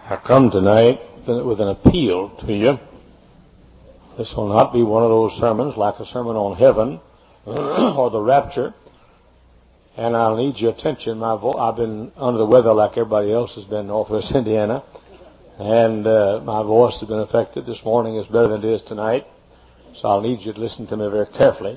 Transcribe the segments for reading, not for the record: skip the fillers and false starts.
I come tonight with an appeal to you. This will not be one of those sermons like a sermon on heaven or the rapture, and I'll need your attention. I've been under the weather like everybody else has been in Northwest Indiana, and my voice has been affected. This morning is better than it is tonight, so I'll need you to listen to me very carefully.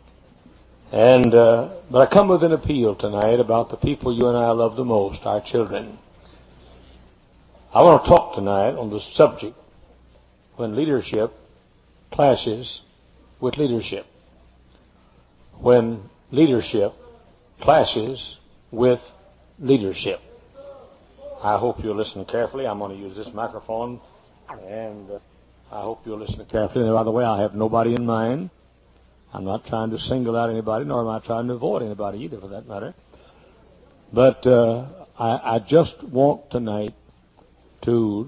But I come with an appeal tonight about the people you and I love the most, our children. I want to talk tonight on the subject when leadership clashes with leadership. When leadership clashes with leadership. I hope you'll listen carefully. I'm going to use this microphone, and I hope you'll listen carefully. And by the way, I have nobody in mind. I'm not trying to single out anybody, nor am I trying to avoid anybody either, for that matter. But I just want tonight to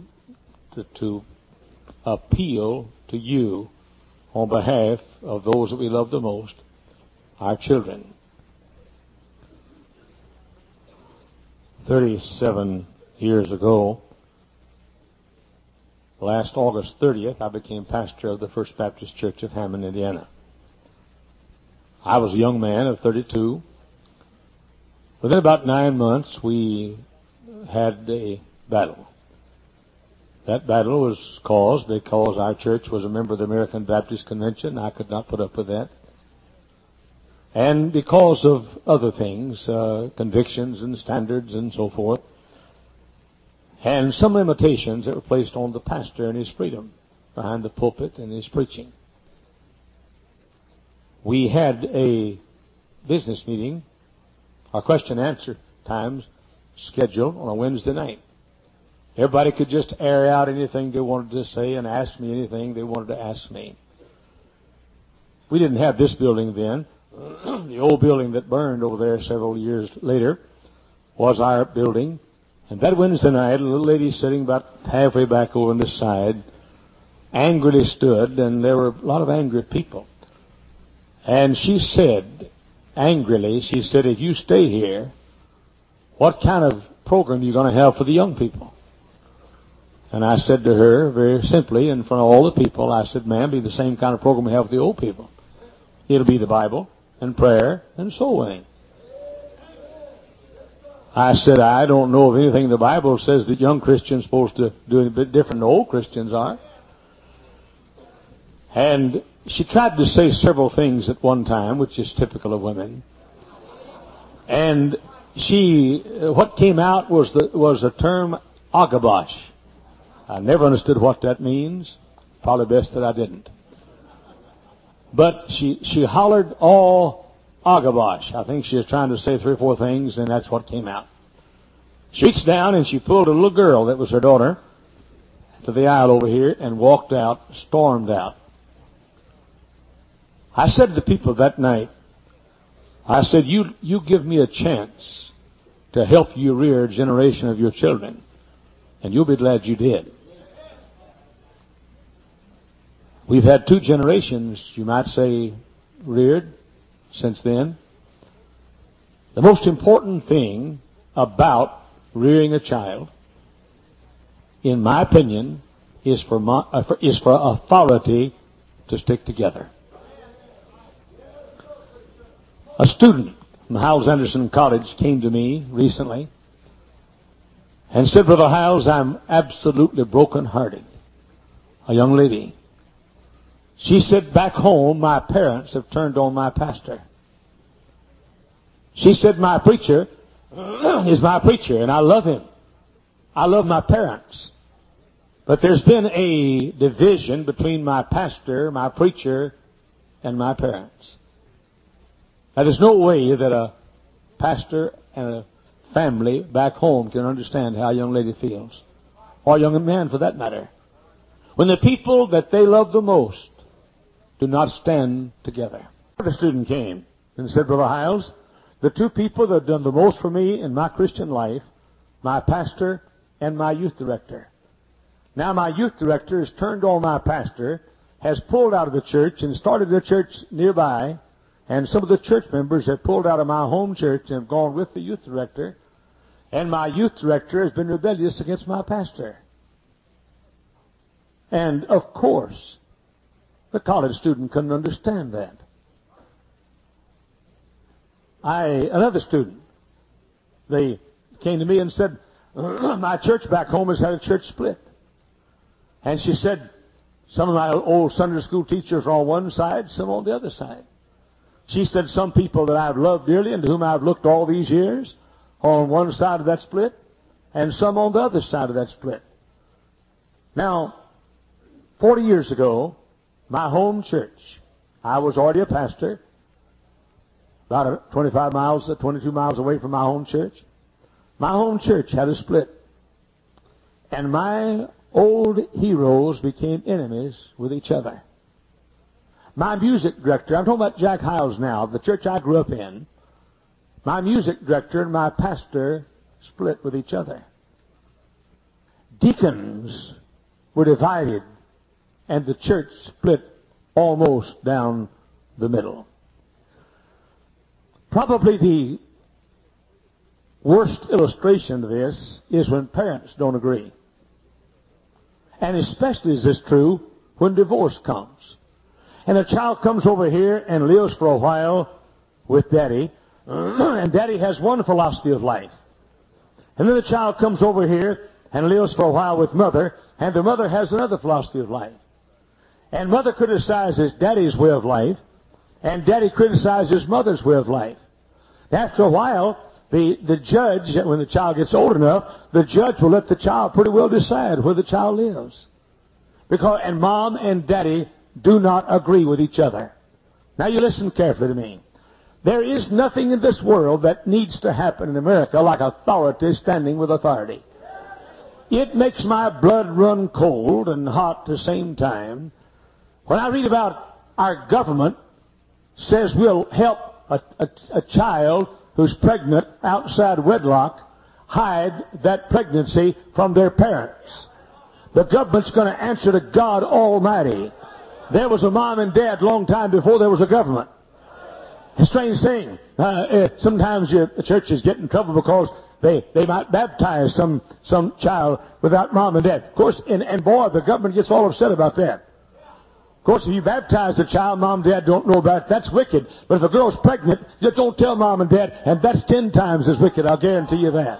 appeal to you on behalf of those that we love the most, our children. 37 years ago, last August 30th, I became pastor of the First Baptist Church of Hammond, Indiana. I was a young man of 32. Within about 9 months, we had a battle. That battle was caused because our church was a member of the American Baptist Convention. I could not put up with that. And because of other things, convictions and standards and so forth, and some limitations that were placed on the pastor and his freedom behind the pulpit and his preaching. We had a business meeting, our question and answer times, scheduled on a Wednesday night. Everybody could just air out anything they wanted to say and ask me anything they wanted to ask me. We didn't have this building then. The old building that burned over there several years later was our building. And that Wednesday night, a little lady sitting about halfway back over on this side angrily stood, and there were a lot of angry people. And she said, angrily, she said, if you stay here, what kind of program are you going to have for the young people? And I said to her, very simply, in front of all the people, I said, ma'am, it'll be the same kind of program we have for the old people. It'll be the Bible and prayer and soul winning. I said, I don't know of anything the Bible says that young Christians are supposed to do a bit different than old Christians are. And she tried to say several things at one time, which is typical of women. And what came out was the term agabash. I never understood what that means. Probably best that I didn't. But she hollered all agabash. I think she was trying to say 3 or 4 things, and that's what came out. She reached down and she pulled a little girl that was her daughter to the aisle over here and walked out, stormed out. I said to the people that night, I said, you give me a chance to help you rear a generation of your children, and you'll be glad you did. We've had 2 generations, you might say, reared since then. The most important thing about rearing a child, in my opinion, is for authority to stick together. A student from Howells Anderson College came to me recently and said, Brother Howells, I'm absolutely broken-hearted. A young lady. She said, back home, my parents have turned on my pastor. She said, my preacher is my preacher, and I love him. I love my parents. But there's been a division between my pastor, my preacher, and my parents. Now, there's no way that a pastor and a family back home can understand how a young lady feels, or a young man for that matter, when the people that they love the most do not stand together. The student came and said, Brother Howells, the 2 people that have done the most for me in my Christian life, my pastor and my youth director. Now my youth director has turned on my pastor, has pulled out of the church and started a church nearby, and some of the church members have pulled out of my home church and have gone with the youth director, and my youth director has been rebellious against my pastor. And, of course, the college student couldn't understand that. Another student, they came to me and said, my church back home has had a church split. And she said, some of my old Sunday school teachers are on one side, some on the other side. She said, some people that I've loved dearly and to whom I've looked all these years are on one side of that split, and some on the other side of that split. Now, 40 years ago, my home church, I was already a pastor, about 22 miles away from my home church. My home church had a split. And my old heroes became enemies with each other. My music director, I'm talking about Jack Hiles now, the church I grew up in, my music director and my pastor split with each other. Deacons were divided, and the church split almost down the middle. Probably the worst illustration of this is when parents don't agree. And especially is this true when divorce comes. And a child comes over here and lives for a while with daddy, and daddy has one philosophy of life. And then the child comes over here and lives for a while with mother, and the mother has another philosophy of life. And mother criticizes daddy's way of life, and daddy criticizes mother's way of life. After a while, the judge, when the child gets old enough, the judge will let the child pretty well decide where the child lives. And mom and daddy do not agree with each other. Now you listen carefully to me. There is nothing in this world that needs to happen in America like authority standing with authority. It makes my blood run cold and hot at the same time when I read about our government says we'll help a child who's pregnant outside wedlock hide that pregnancy from their parents. The government's going to answer to God Almighty. There was a mom and dad a long time before there was a government. A strange thing. Sometimes the churches get in trouble because they might baptize some child without mom and dad. Of course, and boy, the government gets all upset about that. Of course, if you baptize a child, mom and dad don't know about it, that's wicked. But if a girl's pregnant, just don't tell mom and dad, and that's 10 times as wicked, I'll guarantee you that.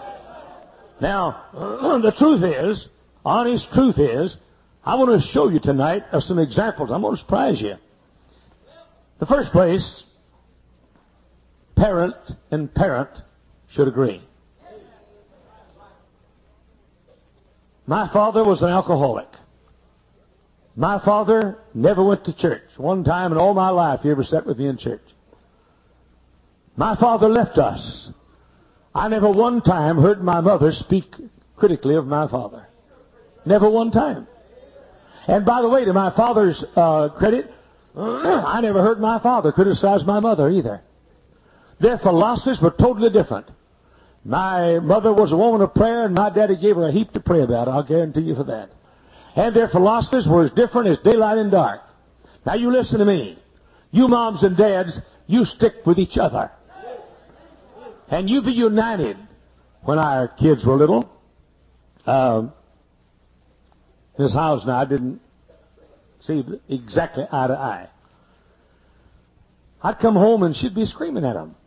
Now, the truth is, honest truth is, I want to show you tonight of some examples. I'm going to surprise you. The first place, parent and parent should agree. My father was an alcoholic. My father never went to church. One time in all my life he ever sat with me in church. My father left us. I never one time heard my mother speak critically of my father. Never one time. And by the way, to my father's credit, I never heard my father criticize my mother either. Their philosophies were totally different. My mother was a woman of prayer, and my daddy gave her a heap to pray about. I'll guarantee you for that. And their philosophies were as different as daylight and dark. Now you listen to me. You moms and dads, you stick with each other. And you be united. When our kids were little, Miss Howes and I didn't see exactly eye to eye. I'd come home and she'd be screaming at him.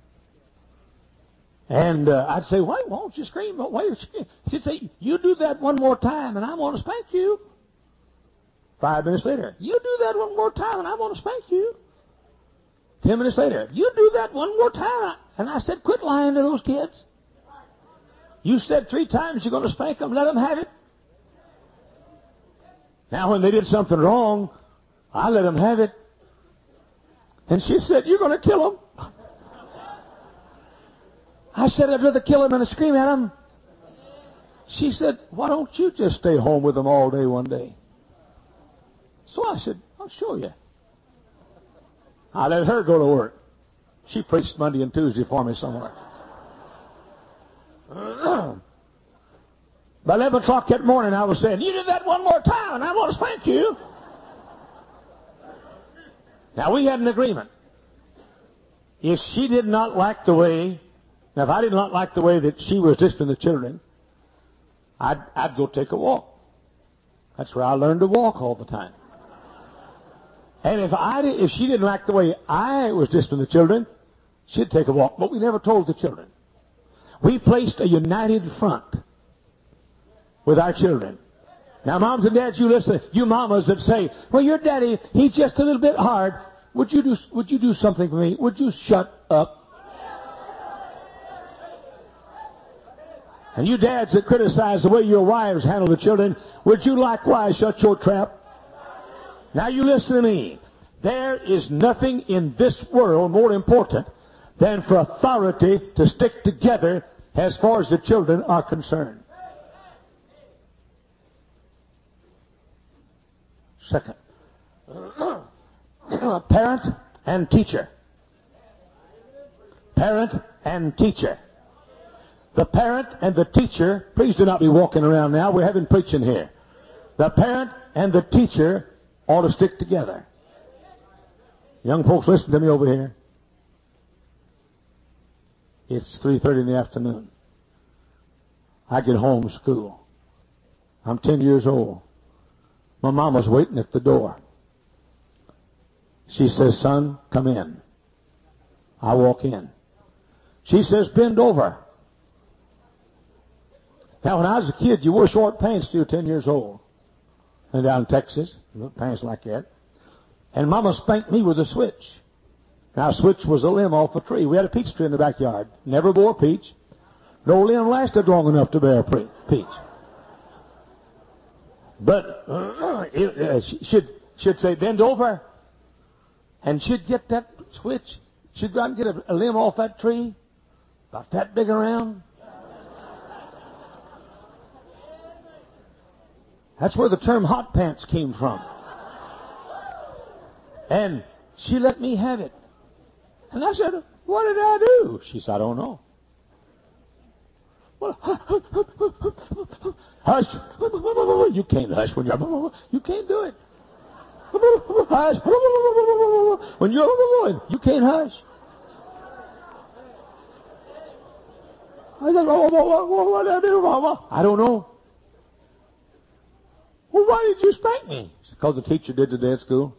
And I'd say, why won't you scream? Why are you screaming? She'd say, you do that one more time and I'm going to spank you. 5 minutes later, you do that one more time and I'm going to spank you. 10 minutes later, you do that one more time. And I said, quit lying to those kids. You said 3 times you're going to spank them, let them have it. Now when they did something wrong, I let them have it. And she said, you're going to kill them. I said, I'd rather kill him than scream at him. She said, why don't you just stay home with them all day one day? So I said, I'll show you. I let her go to work. She preached Monday and Tuesday for me somewhere. By 11 o'clock that morning, I was saying, you do that one more time and I'm going to spank you. Now, we had an agreement. If she did not like the way, now if I did not like the way that she was disciplining the children, I'd go take a walk. That's where I learned to walk all the time. And if she didn't like the way I was disciplining the children, she'd take a walk. But we never told the children. We placed a united front with our children. Now, moms and dads, you listen. You mamas that say, well, your daddy, he's just a little bit hard. Would you do something for me? Would you shut up? And you dads that criticize the way your wives handle the children, would you likewise shut your trap? Now you listen to me. There is nothing in this world more important than for authority to stick together as far as the children are concerned. Second, parent and teacher. Parent and teacher. The parent and the teacher, please do not be walking around now. We're having preaching here. The parent and the teacher ought to stick together. Young folks, listen to me over here. It's 3:30 in the afternoon. I get home from school. I'm 10 years old. My mama's waiting at the door. She says, son, come in. I walk in. She says, bend over. Now, when I was a kid, you wore short pants till you were 10 years old. And down in Texas, pants like that. And Mama spanked me with a switch. Now, a switch was a limb off a tree. We had a peach tree in the backyard. Never bore peach. No limb lasted long enough to bear a peach. But she'd say, bend over. And she'd get that switch. She'd go out and get a limb off that tree, about that big around. That's where the term hot pants came from. And she let me have it. And I said, what did I do? She said, I don't know. Well, hush. You can't hush when you can't do it. Hush. When you can't hush. I said, what did I do, Mama? I don't know. Well, why did you spank me? Because the teacher did today at school.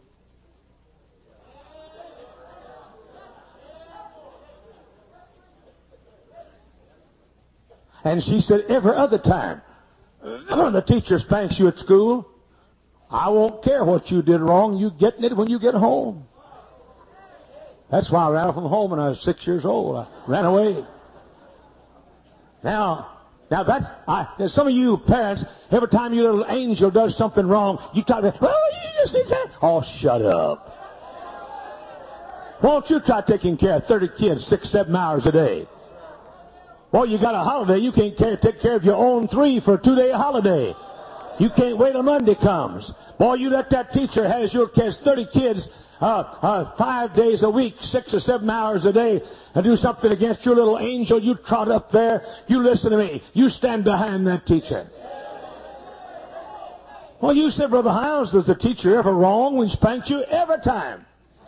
And she said, every other time the teacher spanks you at school, I won't care what you did wrong. You getting it when you get home. That's why I ran from home when I was 6 years old. I ran away. Now there's some of you parents, every time your little angel does something wrong, you talk about, oh, you just did that. Oh, shut up. Won't you try taking care of 30 kids 6-7 hours a day? Well, you got a holiday. You can't take care of your own 3 for a 2-day holiday. You can't wait till Monday comes. Boy, you let that teacher has your kids, 30 kids, 5 days a week, 6 or 7 hours a day, and do something against your little angel. You trot up there. You listen to me. You stand behind that teacher. Well, you said, Brother Hiles, was the teacher ever wrong when he spanked you? Every time.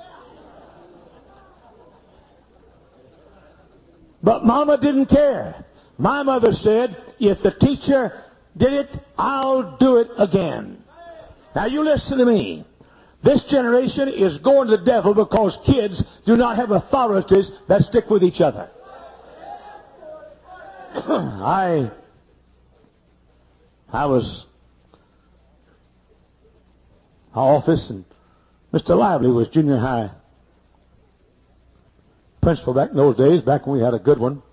But Mama didn't care. My mother said, if the teacher did it, I'll do it again. Now you listen to me. This generation is going to the devil because kids do not have authorities that stick with each other. I was in our office, and Mr. Lively was junior high principal back in those days, back when we had a good one.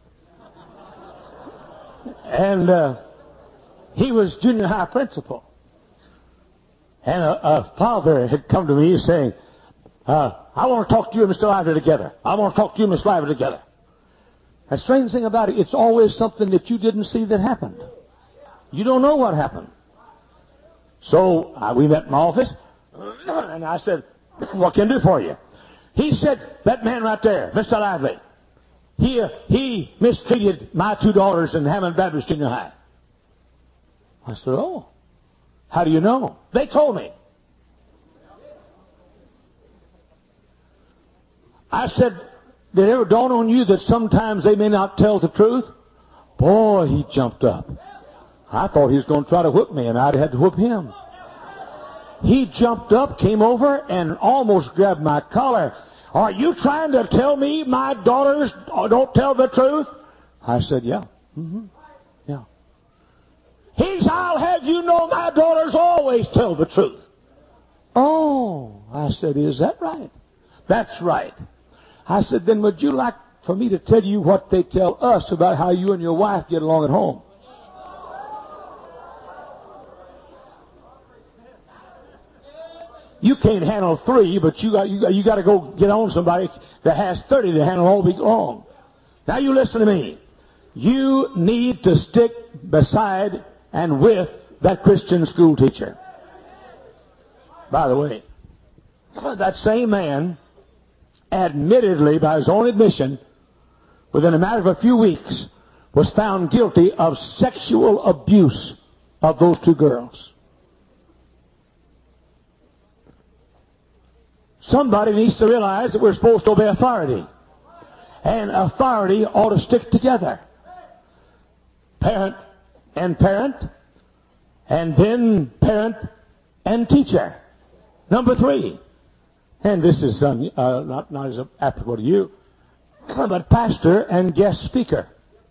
And he was junior high principal. And a father had come to me saying, I want to talk to you and Mr. Lively together. I want to talk to you and Mr. Lively together. The strange thing about it, it's always something that you didn't see that happened. You don't know what happened. So we met in my office, and I said, what can I do for you? He said, that man right there, Mr. Lively, he mistreated my 2 daughters in Hammond Baptist Junior High. I said, oh, how do you know? They told me. I said, did it ever dawn on you that sometimes they may not tell the truth? Boy, he jumped up. I thought he was going to try to whip me, and I'd had to whip him. He jumped up, came over, and almost grabbed my collar. Are you trying to tell me my daughters don't tell the truth? I said, yeah. Yeah. He said, I'll have you know my daughters always tell the truth. Oh, I said, is that right? That's right. I said, then would you like for me to tell you what they tell us about how you and your wife get along at home? You can't handle 3, but you got to go get on somebody that has 30 to handle all week long. Now you listen to me. You need to stick beside and with that Christian school teacher. By the way, that same man, admittedly, by his own admission, within a matter of a few weeks, was found guilty of sexual abuse of those 2 girls. Somebody needs to realize that we're supposed to obey authority. And authority ought to stick together. Parent and parent, and then parent and teacher. Number 3, and this is not as applicable to you, but pastor and guest speaker.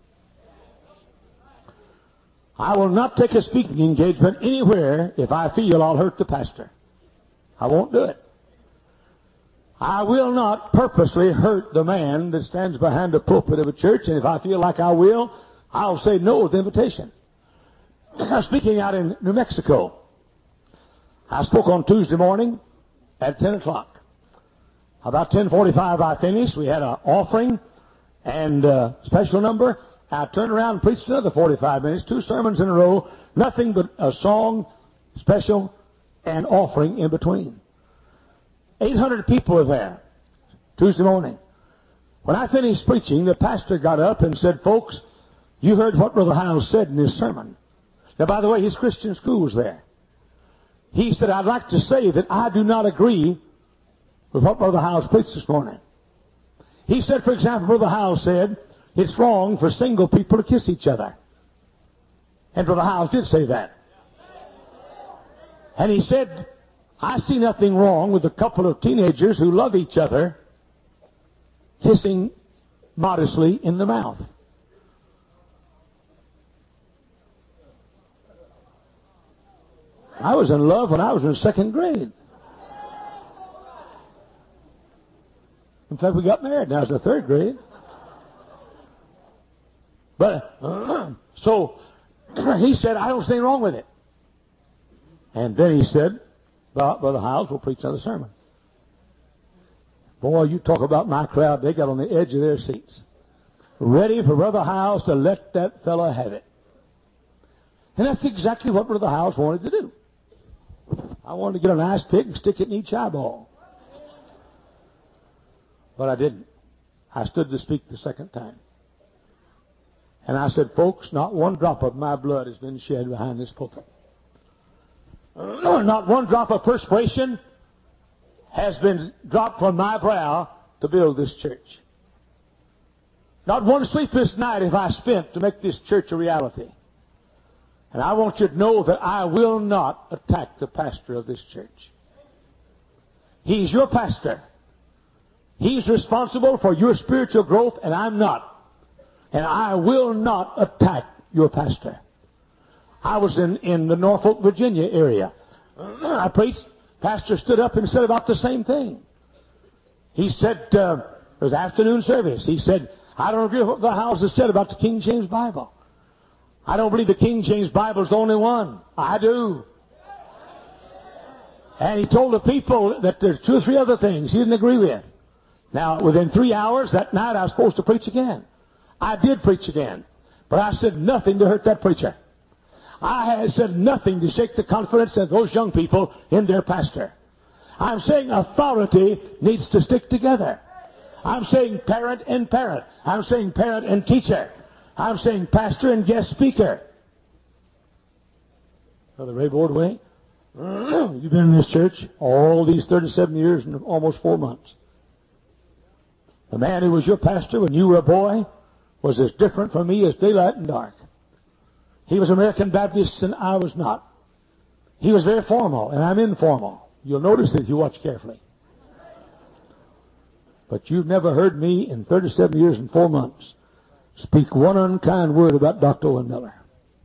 I will not take a speaking engagement anywhere if I feel I'll hurt the pastor. I won't do it. I will not purposely hurt the man that stands behind the pulpit of a church, and if I feel like I will, I'll say no to the invitation. Speaking out in New Mexico, I spoke on Tuesday morning at 10 o'clock. About 10:45 I finished. We had an offering and a special number. I turned around and preached another 45 minutes, 2 sermons in a row, nothing but a song, special, and offering in between. 800 people were there Tuesday morning. When I finished preaching, the pastor got up and said, folks, you heard what Brother Hiles said in his sermon. Now, by the way, his Christian school was there. He said, I'd like to say that I do not agree with what Brother Hiles preached this morning. He said, for example, Brother Hiles said, it's wrong for single people to kiss each other. And Brother Hiles did say that. And he said, I see nothing wrong with a couple of teenagers who love each other kissing modestly in the mouth. I was in love when I was in 2nd grade. In fact, we got married now. I was in the 3rd grade. But, so, he said, I don't see anything wrong with it. And then he said, Brother Hiles will preach another sermon. Boy, you talk about my crowd, they got on the edge of their seats, ready for Brother Hiles to let that fellow have it. And that's exactly what Brother Hiles wanted to do. I wanted to get a nice pick and stick it in each eyeball. But I didn't. I stood to speak the 2nd time. And I said, folks, not one drop of my blood has been shed behind this pulpit. Not one drop of perspiration has been dropped from my brow to build this church. Not one sleepless night have I spent to make this church a reality. And I want you to know that I will not attack the pastor of this church. He's your pastor. He's responsible for your spiritual growth, and I'm not. And I will not attack your pastor. I was in the Norfolk, Virginia area. I preached. Pastor stood up and said about the same thing. He said, it was afternoon service. He said, I don't agree with what the House has said about the King James Bible. I don't believe the King James Bible is the only one. I do. And he told the people that there's 2 or 3 other things he didn't agree with. Now, within 3 hours that night, I was supposed to preach again. I did preach again. But I said nothing to hurt that preacher. I had said nothing to shake the confidence of those young people in their pastor. I'm saying authority needs to stick together. I'm saying parent and parent. I'm saying parent and teacher. I'm saying pastor and guest speaker. Brother Ray Bordway, you've been in this church all these 37 years and almost 4 months. The man who was your pastor when you were a boy was as different from me as daylight and dark. He was American Baptist and I was not. He was very formal, and I'm informal. You'll notice it if you watch carefully. But you've never heard me in 37 years and 4 months speak one unkind word about Dr. Owen Miller.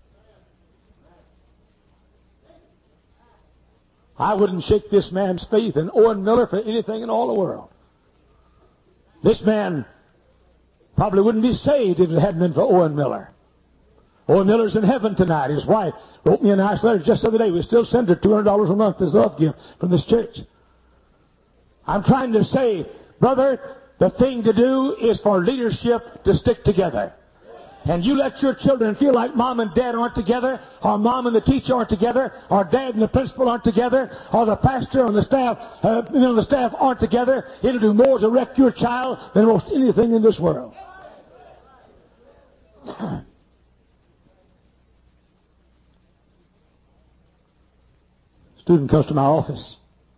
I wouldn't shake this man's faith in Owen Miller for anything in all the world. This man probably wouldn't be saved if it hadn't been for Owen Miller. Owen Miller's in heaven tonight. His wife wrote me a nice letter just the other day. We still send her $200 a month as a love gift from this church. I'm trying to say, brother, the thing to do is for leadership to stick together. And you let your children feel like mom and dad aren't together, or mom and the teacher aren't together, or dad and the principal aren't together, or the pastor and the staff, the staff aren't together. It'll do more to wreck your child than most anything in this world. Student comes to my office.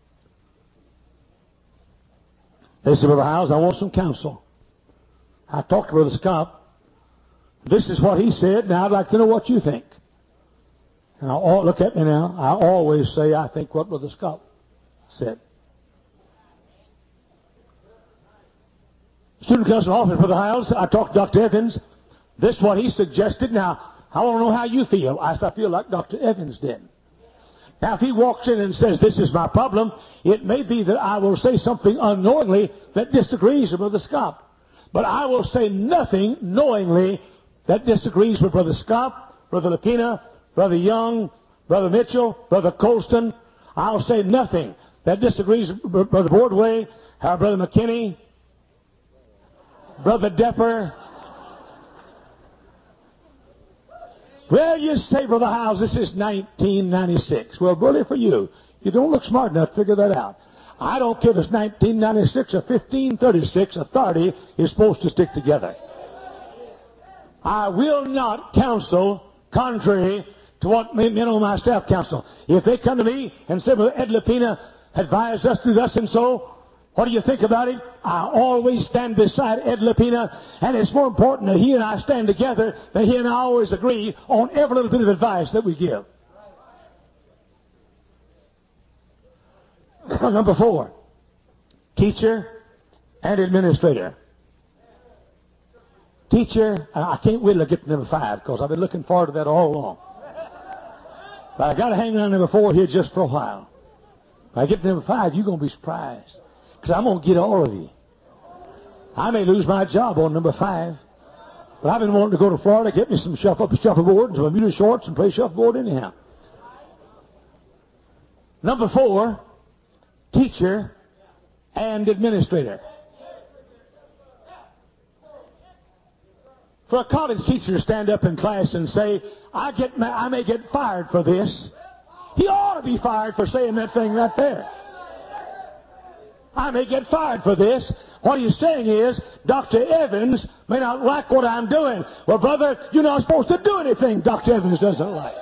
They said, Brother Howes, I want some counsel. I talked to Brother Scott. This is what he said. Now I'd like to know what you think. And look at me now. I always say I think what Brother Scott said. Student comes to my office, Brother Howes. I talked to Dr. Evans. This is what he suggested. Now, I want to know how you feel. I feel like Dr. Evans did. Now, if he walks in and says, this is my problem, it may be that I will say something unknowingly that disagrees with Brother Scott. But I will say nothing knowingly that disagrees with Brother Scott, Brother Lapina, Brother Young, Brother Mitchell, Brother Colston. I'll say nothing that disagrees with Brother Bordway, Brother McKinney, Brother Depper. Well, you say, Brother Howes, this is 1996. Well, bully for you. You don't look smart enough to figure that out. I don't care if it's 1996 or 1536. Authority is supposed to stick together. I will not counsel contrary to what men on my staff counsel. If they come to me and say, Brother Ed Lapina advised us to do thus and so, what do you think about it? I always stand beside Ed Lapina, and it's more important that he and I stand together than he and I always agree on every little bit of advice that we give. Number 4, teacher and administrator. Teacher, I can't wait to get to number 5 because I've been looking forward to that all along. But I got to hang on number 4 here just for a while. When I get to number 5, you're going to be surprised because I'm going to get all of you. I may lose my job on number 5, but I've been wanting to go to Florida, get me some shuffleboard, some Bermuda shorts, and play shuffleboard anyhow. Number 4, teacher and administrator. For a college teacher to stand up in class and say, I may get fired for this, he ought to be fired for saying that thing right there. I may get fired for this. What he's saying is, Dr. Evans may not like what I'm doing. Well, brother, you're not supposed to do anything Dr. Evans doesn't like.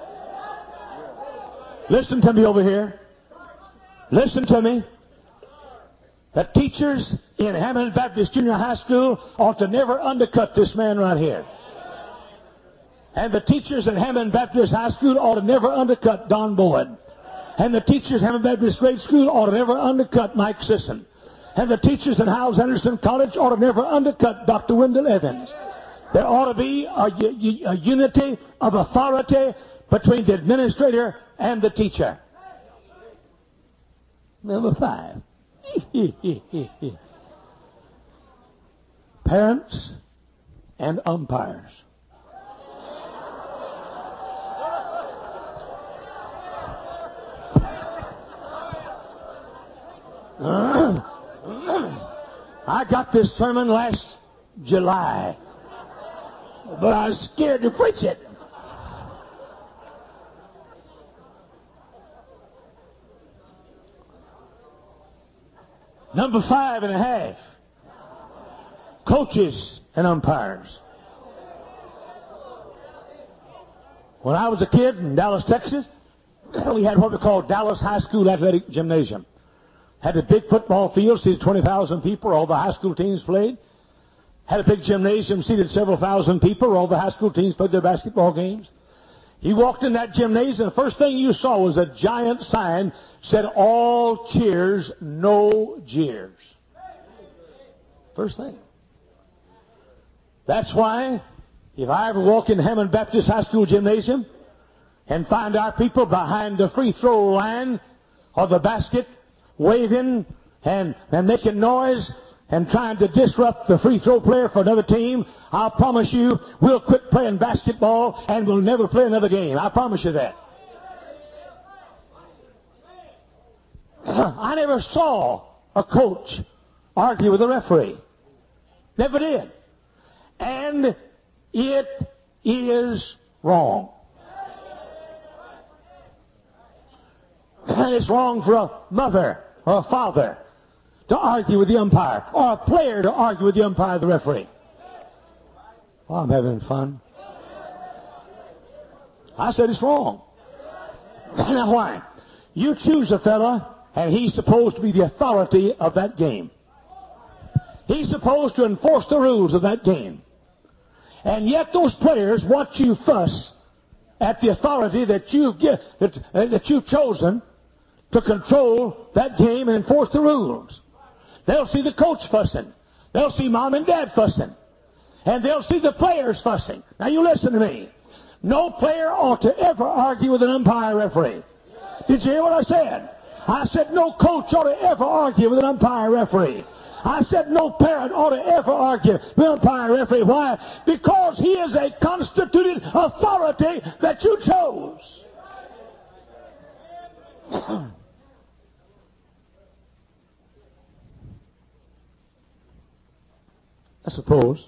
Listen to me over here. Listen to me. The teachers in Hammond Baptist Junior High School ought to never undercut this man right here. And the teachers in Hammond Baptist High School ought to never undercut Don Bowen. And the teachers in Hammond Baptist Grade School ought to never undercut Mike Sisson. And the teachers in Howes Anderson College ought to never undercut Dr. Wendell Evans. There ought to be a unity of authority between the administrator and the teacher. Number 5. Parents and umpires. I got this sermon last July, but I was scared to preach it. Number 5.5. Coaches and umpires. When I was a kid in Dallas, Texas, we had what we called Dallas High School Athletic Gymnasium. Had a big football field, seated 20,000 people, all the high school teams played. Had a big gymnasium, seated several thousand people, all the high school teams played their basketball games. He walked in that gymnasium, the first thing you saw was a giant sign said, "All cheers, no jeers." First thing. That's why if I ever walk in Hammond Baptist High School gymnasium and find our people behind the free throw line or the basket waving and making noise and trying to disrupt the free throw player for another team, I'll promise you we'll quit playing basketball and we'll never play another game. I promise you that. I never saw a coach argue with a referee. Never did. And it is wrong. And it's wrong for a mother or a father to argue with the umpire, or a player to argue with the umpire or the referee. Well, I'm having fun. I said it's wrong. Now why? You choose a fella, and he's supposed to be the authority of that game. He's supposed to enforce the rules of that game. And yet those players watch you fuss at the authority that you've chosen to control that game and enforce the rules. They'll see the coach fussing. They'll see mom and dad fussing. And they'll see the players fussing. Now you listen to me. No player ought to ever argue with an umpire referee. Did you hear what I said? I said no coach ought to ever argue with an umpire referee. I said no parent ought to ever argue with an umpire referee. Why? Because he is a constituted authority that you chose. I suppose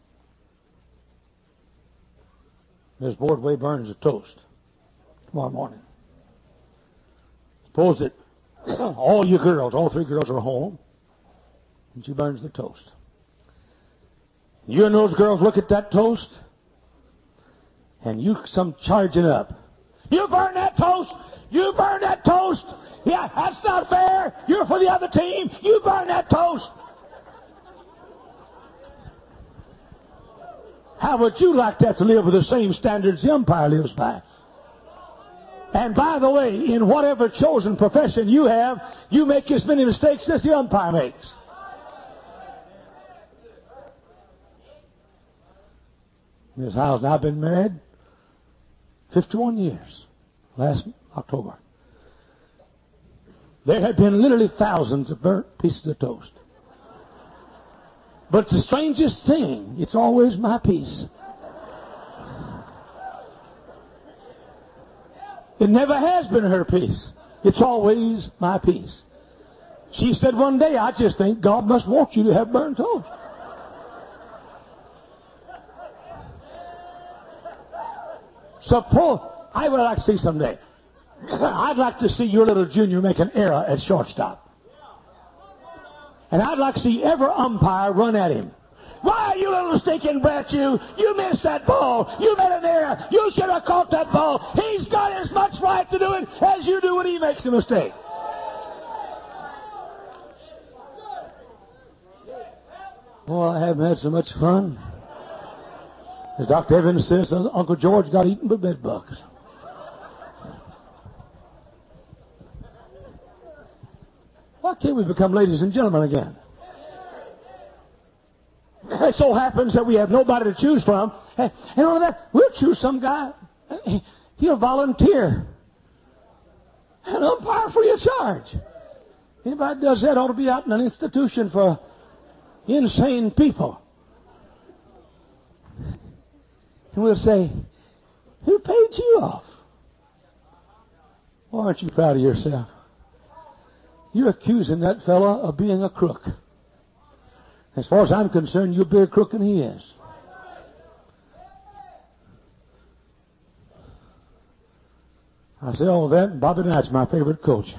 Miss Boardway burns a toast tomorrow morning. Suppose that all you girls, all three girls are home, and she burns the toast. You and those girls look at that toast, and you come charging up. You burn that toast! You burn that toast! Yeah, that's not fair! You're for the other team! You burn that toast! How would you like to have to live with the same standards the umpire lives by? And by the way, in whatever chosen profession you have, you make as many mistakes as the umpire makes. Miss Howes and I have been married 51 years, last October. There have been literally thousands of burnt pieces of toast. But it's the strangest thing, it's always my piece. It never has been her piece. It's always my piece. She said one day, "I just think God must want you to have burnt toast." Suppose, I would like to see someday, I'd like to see your little junior make an error at shortstop. And I'd like to see every umpire run at him. "Why, you little stinking brat, you missed that ball. You made an error. You should have caught that ball. He's got as much right to do it as you do when he makes a mistake." Oh, I haven't had so much fun. As Dr. Evans says, Uncle George got eaten by bed bugs. Why can't we become ladies and gentlemen again? It so happens that we have nobody to choose from. And all of that, we'll choose some guy. He'll volunteer. An umpire free of charge. Anybody that does that ought to be out in an institution for insane people. And we'll say, "Who paid you off?" Why aren't you proud of yourself? You're accusing that fella of being a crook. As far as I'm concerned, you're a bigger crook than he is. I say all that, and Bobby Knight's my favorite coach.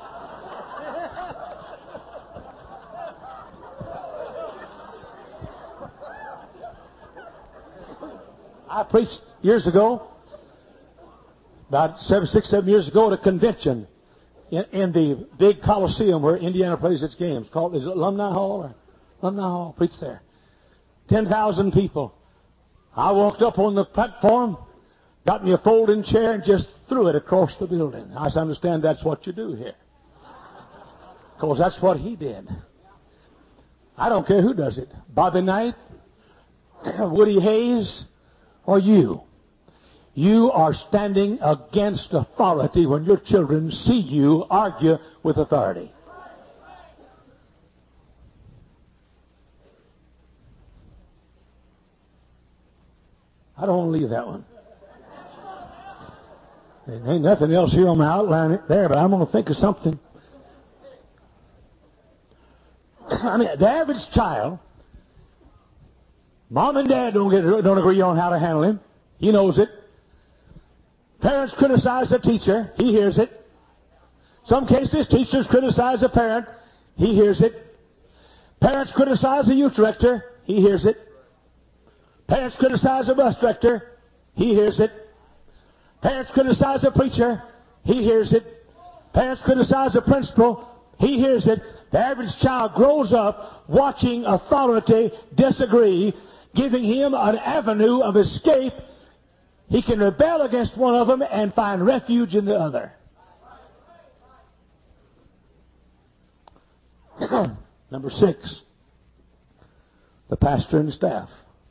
I preached years ago, about 7 years ago, at a convention in the big Coliseum where Indiana plays its games. Called, is it Alumni Hall? Or Alumni Hall, preached there. 10,000 people. I walked up on the platform, got me a folding chair and just threw it across the building. I understand that's what you do here. Because that's what he did. I don't care who does it. Bobby Knight, Woody Hayes, or you. You are standing against authority when your children see you argue with authority. I don't want to leave that one. There ain't nothing else here on my outline there, but I'm going to think of something. I mean, the average child, mom and dad don't agree on how to handle him. He knows it. Parents criticize the teacher. He hears it. Some cases, teachers criticize the parent. He hears it. Parents criticize the youth director. He hears it. Parents criticize the bus director. He hears it. Parents criticize the preacher. He hears it. Parents criticize the principal. He hears it. The average child grows up watching authority disagree, giving him an avenue of escape. He can rebel against one of them and find refuge in the other. Number 6, the pastor and staff.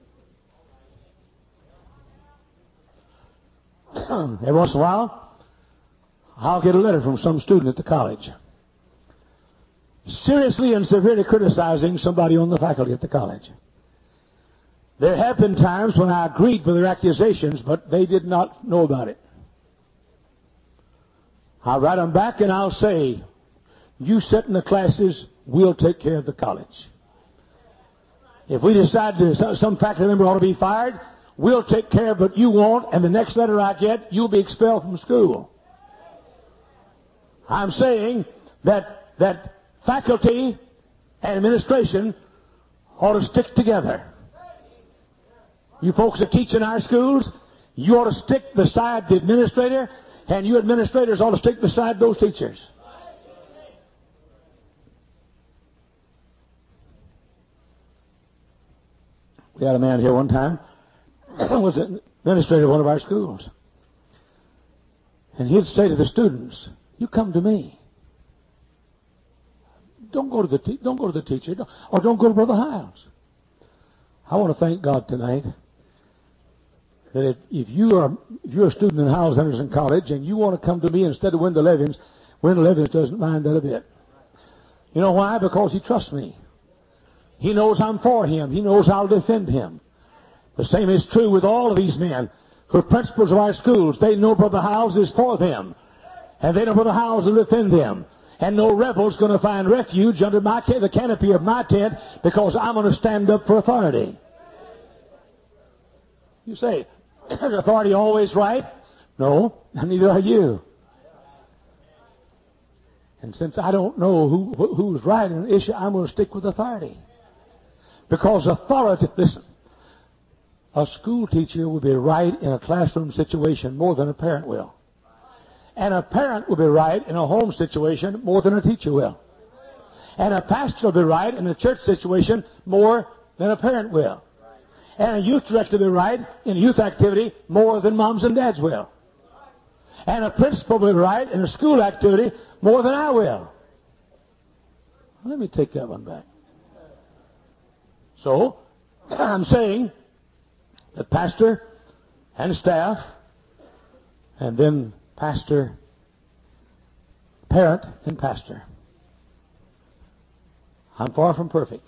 Every once in a while, I'll get a letter from some student at the college seriously and severely criticizing somebody on the faculty at the college. There have been times when I agreed with their accusations, but they did not know about it. I'll write them back and I'll say, you sit in the classes, we'll take care of the college. If we decide that some faculty member ought to be fired, we'll take care of it, you won't, and the next letter I get, you'll be expelled from school. I'm saying that faculty and administration ought to stick together. You folks that teach in our schools, you ought to stick beside the administrator, and you administrators ought to stick beside those teachers. We had a man here one time was an administrator of one of our schools. And he'd say to the students, you come to me. Don't go to the teacher, or don't go to Brother Hiles. I want to thank God tonight that if you're a student in Hiles Henderson College and you want to come to me instead of Wendell Evans doesn't mind that a bit. You know why? Because he trusts me. He knows I'm for him. He knows I'll defend him. The same is true with all of these men who are principals of our schools. They know Brother Hiles is for them. And they know Brother Hiles will defend them. And no rebel's going to find refuge under the canopy of my tent because I'm going to stand up for authority. You say, is authority always right? No, neither are you. And since I don't know who's right in an issue, I'm going to stick with authority. Because authority, listen, a school teacher will be right in a classroom situation more than a parent will. And a parent will be right in a home situation more than a teacher will. And a pastor will be right in a church situation more than a parent will. And a youth director will be right in a youth activity more than moms and dads will. And a principal will be right in a school activity more than I will. Let me take that one back. So, I'm saying that pastor and staff, and then pastor, parent, and pastor. I'm far from perfect.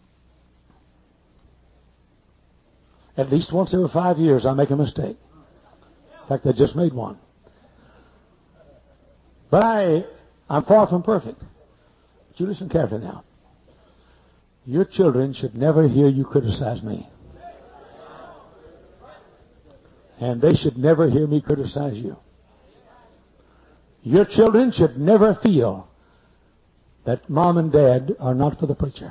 At least once every 5 years I make a mistake. In fact, I just made one. But I'm far from perfect. But you listen carefully now. Your children should never hear you criticize me. And they should never hear me criticize you. Your children should never feel that mom and dad are not for the preacher.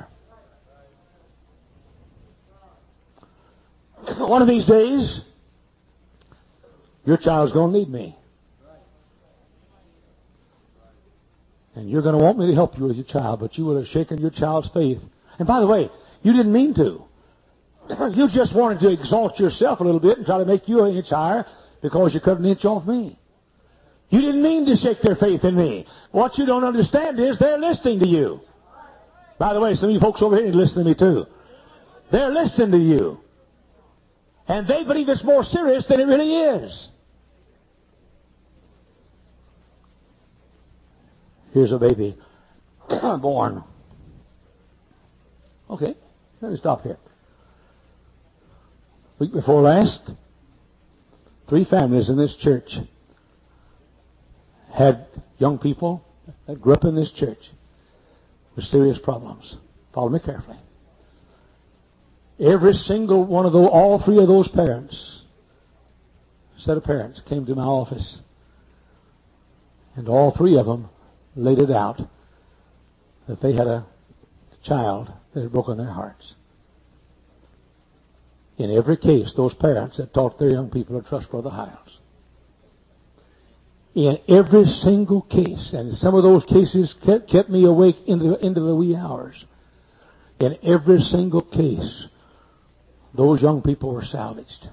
One of these days, your child's going to need me. And you're going to want me to help you with your child, but you will have shaken your child's faith. And by the way, you didn't mean to. You just wanted to exalt yourself a little bit and try to make you an inch higher. because you cut an inch off me. You didn't mean to shake their faith in me. What you don't understand is they're listening to you. By the way, some of you folks over here listen to me too. They're listening to you. And they believe it's more serious than it really is. Here's a baby born. Okay, let me stop here. Week before last, 3 families in this church had young people that grew up in this church with serious problems. Follow me carefully. Every single one of those, all 3 of those parents, set of parents, came to my office. And all 3 of them laid it out that they had a child that had broken their hearts. In every case, those parents had taught their young people to trust Brother Hiles. In every single case, and some of those cases kept me awake into the wee hours. In every single case, those young people were salvaged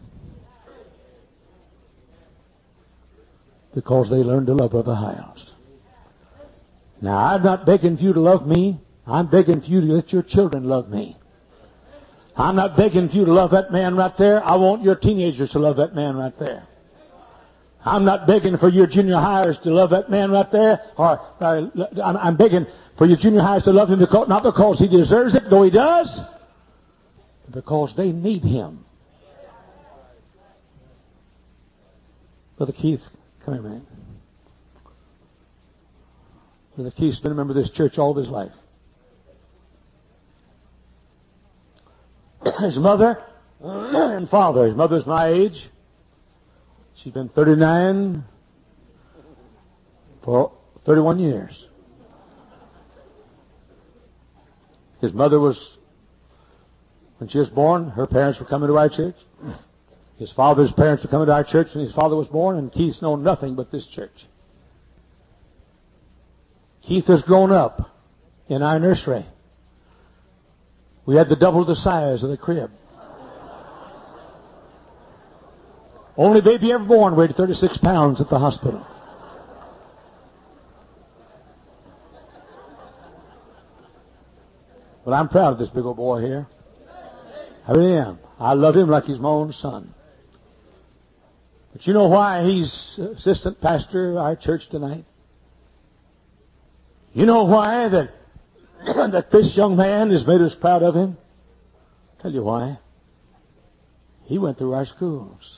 because they learned to love Brother Hiles. Now, I'm not begging for you to love me. I'm begging for you to let your children love me. I'm not begging for you to love that man right there. I want your teenagers to love that man right there. I'm not begging for your junior hires to love that man right there. Or I'm begging for your junior hires to love him not because he deserves it, though he does, but because they need him. Brother Keith, come here, man. Brother Keith's been a member of this church all of his life. His mother and father. His mother's my age. She's been 39 for 31 years. His mother was, when she was born, her parents were coming to our church. His father's parents were coming to our church when his father was born, and Keith's known nothing but this church. Keith has grown up in our nursery. We had to double the size of the crib. Only baby ever born weighed 36 pounds at the hospital. But I'm proud of this big old boy here. I really am. I love him like he's my own son. But you know why he's assistant pastor of our church tonight? You know why that this young man has made us proud of him? I'll tell you why. He went through our schools.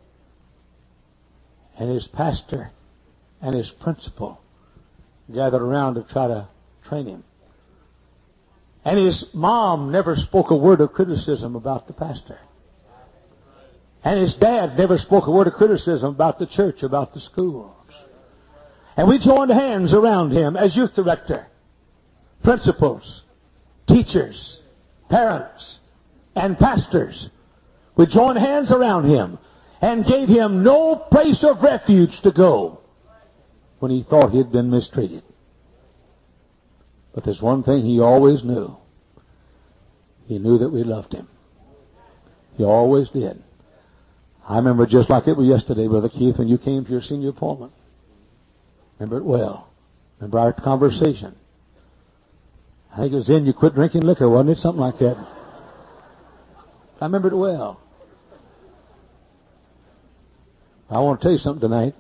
And his pastor and his principal gathered around to try to train him. And his mom never spoke a word of criticism about the pastor. And his dad never spoke a word of criticism about the church, about the schools. And we joined hands around him as youth director, principals, teachers, parents, and pastors. We joined hands around him and gave him no place of refuge to go when he thought he had been mistreated. But there's one thing he always knew. He knew that we loved him. He always did. I remember just like it was yesterday, Brother Keith, when you came for your senior appointment. Remember it well. Remember our conversation. I think it was then you quit drinking liquor, wasn't it? Something like that. I remember it well. I want to tell you something tonight.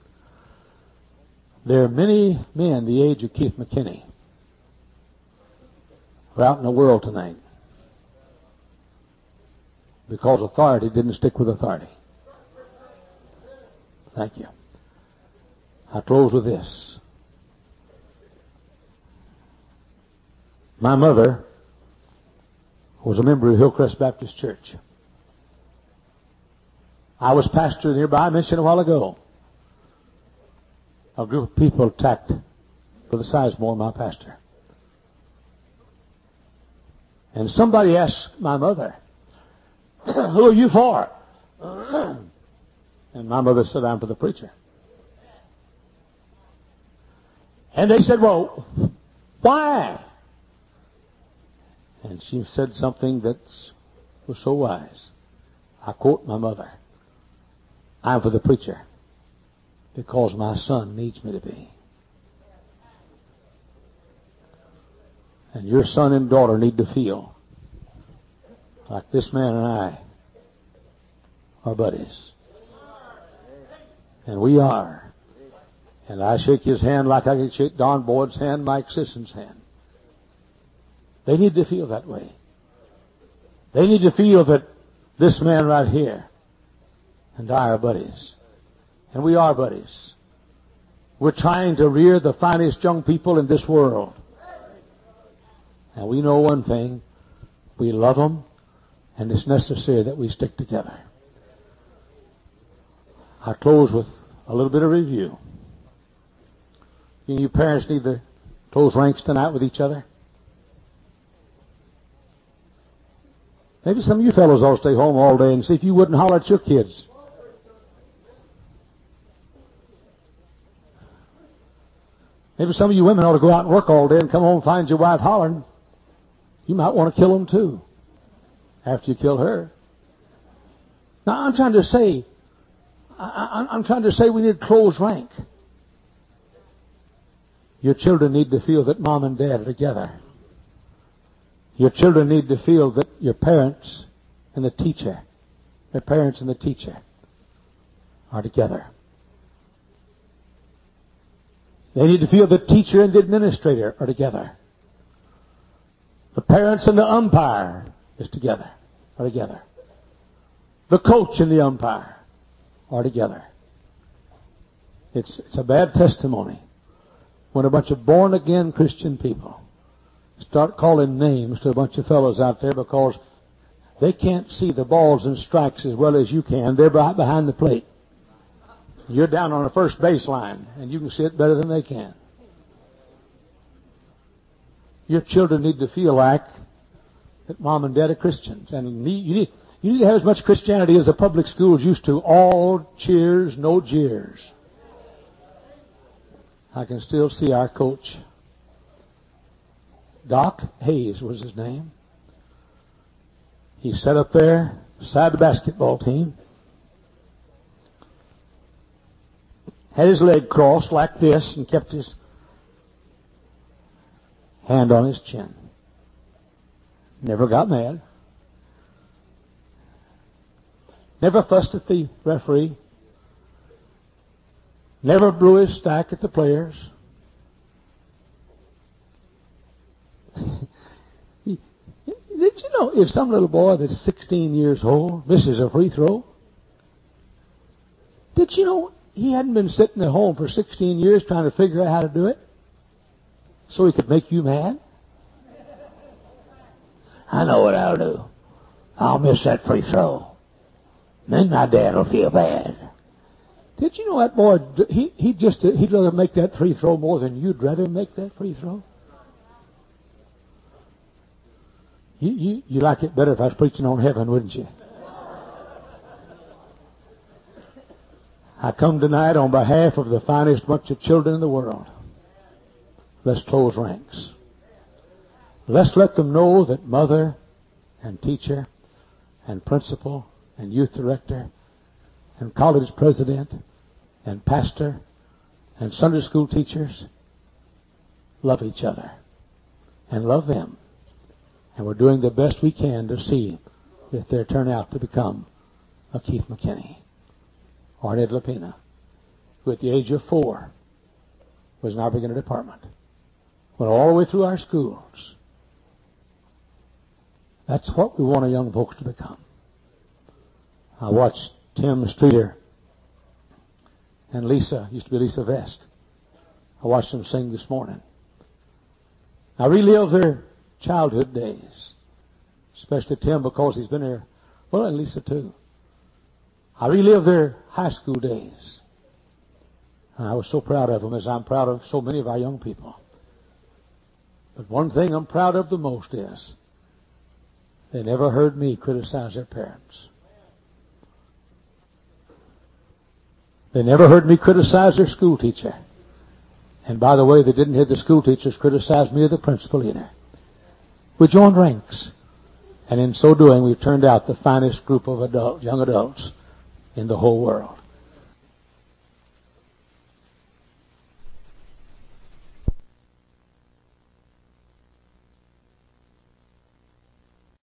There are many men the age of Keith McKinney who are out in the world tonight because authority didn't stick with authority. Thank you. I close with this. My mother was a member of Hillcrest Baptist Church. I was pastor nearby, I mentioned a while ago. A group of people attacked Brother Sizemore, my pastor. And somebody asked my mother, "Who are you for?" And my mother said, "I'm for the preacher." And they said, "Well, why?" And she said something that was so wise. I quote my mother. I'm for the preacher because my son needs me to be. And your son and daughter need to feel like this man and I are buddies. And we are. And I shake his hand like I could shake Don Boyd's hand, Mike Sisson's hand. They need to feel that way. They need to feel that this man right here and I are buddies. And we are buddies. We're trying to rear the finest young people in this world. And we know one thing. We love them, and it's necessary that we stick together. I close with a little bit of review. You parents need to close ranks tonight with each other. Maybe some of you fellows ought to stay home all day and see if you wouldn't holler at your kids. Maybe some of you women ought to go out and work all day and come home and find your wife hollering. You might want to kill them too after you kill her. Now, I'm trying to say we need to close rank. Your children need to feel that mom and dad are together. Your children need to feel that your parents and the teacher, their parents and the teacher are together. They need to feel the teacher and the administrator are together. The parents and the umpire are together. The coach and the umpire are together. It's a bad testimony when a bunch of born-again Christian people start calling names to a bunch of fellows out there because they can't see the balls and strikes as well as you can. They're right behind the plate. You're down on the first baseline, and you can see it better than they can. Your children need to feel like that mom and dad are Christians. And you need to have as much Christianity as the public schools used to. All cheers, no jeers. I can still see our coach. Doc Hayes was his name. He sat up there beside the basketball team. Had his leg crossed like this and kept his hand on his chin. Never got mad. Never fussed at the referee. Never blew his stack at the players. Did you know if some little boy that's 16 years old misses a free throw, did you know he hadn't been sitting at home for 16 years trying to figure out how to do it so he could make you mad? I know what I'll do. I'll miss that free throw. Then my dad will feel bad. Did you know that boy, he'd rather make that free throw more than you'd rather make that free throw? You like it better if I was preaching on heaven, wouldn't you? I come tonight on behalf of the finest bunch of children in the world. Let's close ranks. Let's let them know that mother and teacher and principal and youth director and college president and pastor and Sunday school teachers love each other and love them. And we're doing the best we can to see if they turn out to become a Keith McKinney or an Ed Lapina, who at the age of 4 was in our beginner department. Went all the way through our schools. That's what we want our young folks to become. I watched Tim Streeter and Lisa, used to be Lisa Vest. I watched them sing this morning. I relive their childhood days, especially Tim because he's been there, well, and Lisa too. I relive their high school days. And I was so proud of them, as I'm proud of so many of our young people. But one thing I'm proud of the most is they never heard me criticize their parents. They never heard me criticize their school teacher. And by the way, they didn't hear the school teachers criticize me or the principal either. We joined ranks. And in so doing, we've turned out the finest group of young adults in the whole world.